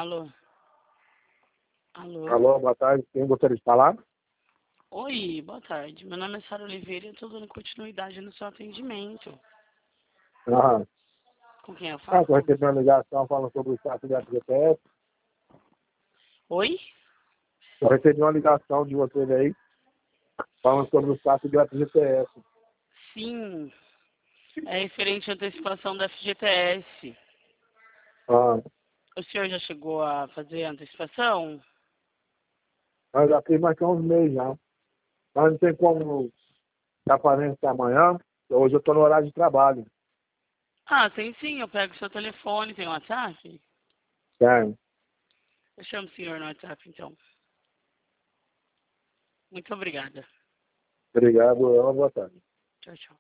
Alô? Alô? Alô, boa tarde. Quem gostaria de falar? Oi, boa tarde. Meu nome é Sara Oliveira e eu estou dando continuidade no seu atendimento. Aham. Com quem eu falo? Estou recebendo uma ligação falando sobre o status do FGTS. Oi? Eu recebi uma ligação de vocês aí falando sobre o status do FGTS. Sim. É referente à antecipação da FGTS. Ah, O senhor já chegou a fazer a antecipação? mas já fiz mais que uns meses já. Mas não tem como estar fazendo isso amanhã. Hoje eu estou no horário de trabalho. Ah, tem sim. Eu pego o seu telefone. Tem WhatsApp? Sério. Eu chamo o senhor no WhatsApp, então. Muito obrigada. Obrigado. Boa tarde. Tchau, tchau.